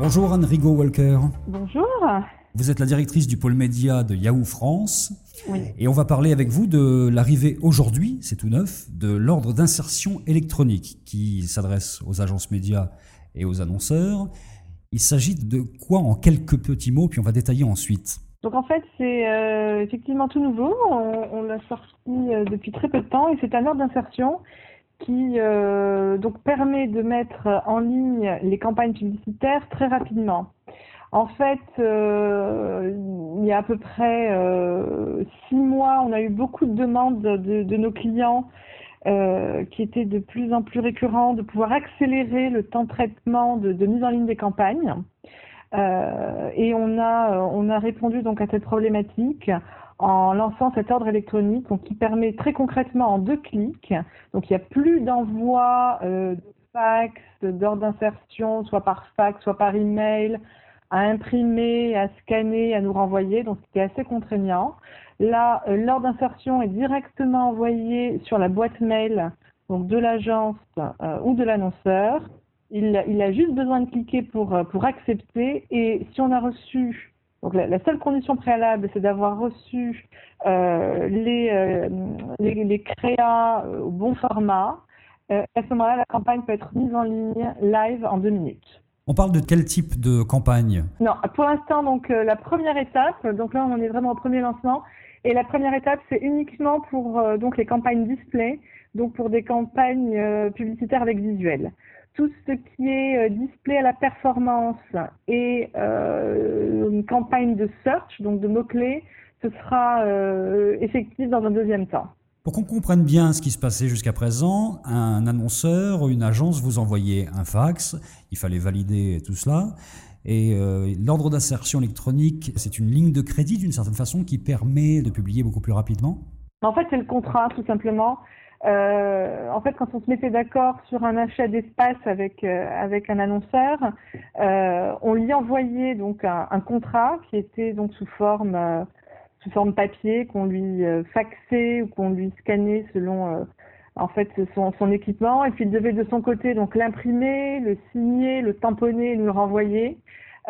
Bonjour Anne Rigaud-Walker. Bonjour. Vous êtes la directrice du pôle média de Yahoo France. Oui. Et on va parler avec vous de l'arrivée aujourd'hui, c'est tout neuf, de l'ordre d'insertion électronique qui s'adresse aux agences médias et aux annonceurs. Il s'agit de quoi en quelques petits mots, puis on va détailler ensuite. Donc en fait, c'est effectivement tout nouveau. On l'a sorti depuis très peu de temps et c'est un ordre d'insertion qui donc permet de mettre en ligne les campagnes publicitaires très rapidement. En fait, il y a à peu près 6 mois, on a eu beaucoup de demandes de nos clients qui étaient de plus en plus récurrents, de pouvoir accélérer le temps de traitement de mise en ligne des campagnes. Et on a répondu donc à cette problématique en lançant cet ordre électronique donc, qui permet très concrètement en 2 clics. Donc il n'y a plus d'envoi de fax, d'ordre d'insertion, soit par fax, soit par email, à imprimer, à scanner, à nous renvoyer. Donc c'était assez contraignant. Là, l'ordre d'insertion est directement envoyé sur la boîte mail donc de l'agence ou de l'annonceur. Il a juste besoin de cliquer pour accepter. Et si on a reçu, donc la seule condition préalable, c'est d'avoir reçu les créas au bon format. À ce moment-là, la campagne peut être mise en ligne live en 2 minutes. On parle de quel type de campagne ? Non, pour l'instant, donc la première étape, donc là on est vraiment au premier lancement, et la première étape c'est uniquement pour donc les campagnes display, donc pour des campagnes publicitaires avec visuel. Tout ce qui est display à la performance et une campagne de search, donc de mots-clés, ce sera effectif dans un deuxième temps. Pour qu'on comprenne bien ce qui se passait jusqu'à présent, un annonceur ou une agence vous envoyait un fax, il fallait valider tout cela, et l'ordre d'insertion électronique, c'est une ligne de crédit d'une certaine façon qui permet de publier beaucoup plus rapidement ? En fait, c'est le contrat tout simplement. En fait, quand on se mettait d'accord sur un achat d'espace avec un annonceur, on lui envoyait donc un contrat qui était donc sous forme papier, qu'on lui faxait ou qu'on lui scannait selon en fait son équipement, et puis il devait de son côté donc l'imprimer, le signer, le tamponner et nous le renvoyer.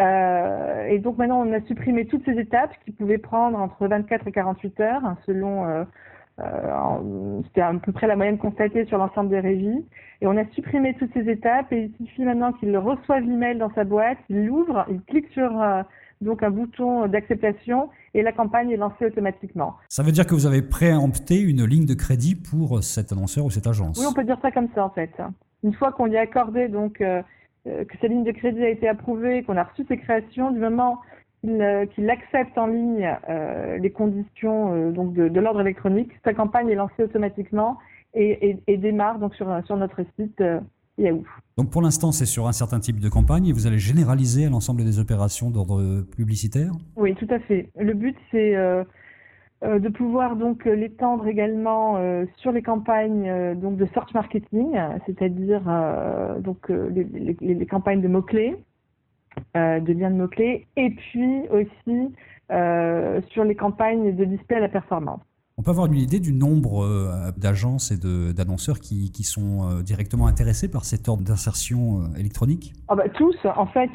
Et donc maintenant on a supprimé toutes ces étapes qui pouvaient prendre entre 24 et 48 heures selon c'était à peu près la moyenne constatée sur l'ensemble des régies, et on a supprimé toutes ces étapes et il suffit maintenant qu'il reçoive l'email dans sa boîte, il l'ouvre, il clique sur donc un bouton d'acceptation et la campagne est lancée automatiquement. Ça veut dire que vous avez préempté une ligne de crédit pour cet annonceur ou cette agence ? Oui, on peut dire ça comme ça en fait. Une fois qu'on lui a accordé donc que cette ligne de crédit a été approuvée, qu'on a reçu ses créations, du moment qu'il accepte en ligne les conditions donc de l'ordre électronique, sa campagne est lancée automatiquement et démarre donc sur notre site Yahoo. Donc pour l'instant, c'est sur un certain type de campagne et vous allez généraliser à l'ensemble des opérations d'ordre publicitaire ? Oui, tout à fait. Le but, c'est de pouvoir donc l'étendre également sur les campagnes donc de search marketing, c'est-à-dire donc les campagnes de mots-clés, de liens de mots-clés, et puis aussi sur les campagnes de display à la performance. On peut avoir une idée du nombre d'agences et d'annonceurs qui sont directement intéressés par cet ordre d'insertion électronique ? Tous. En fait,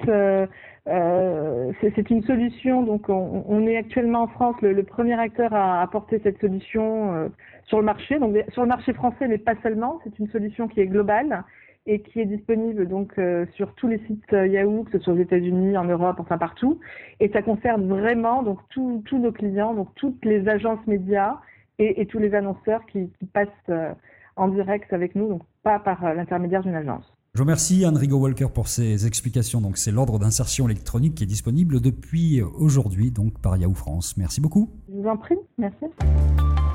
c'est une solution. Donc, on est actuellement en France le premier acteur à apporter cette solution sur le marché. Donc, sur le marché français, mais pas seulement. C'est une solution qui est globale et qui est disponible donc sur tous les sites Yahoo, que ce soit aux États-Unis, en Europe, enfin partout. Et ça concerne vraiment donc tous nos clients, donc toutes les agences médias et tous les annonceurs qui passent en direct avec nous, donc pas par l'intermédiaire d'une agence. Je vous remercie Anne Rigaud-Walker pour ces explications. Donc c'est l'ordre d'insertion électronique qui est disponible depuis aujourd'hui donc par Yahoo France. Merci beaucoup. Je vous en prie, merci.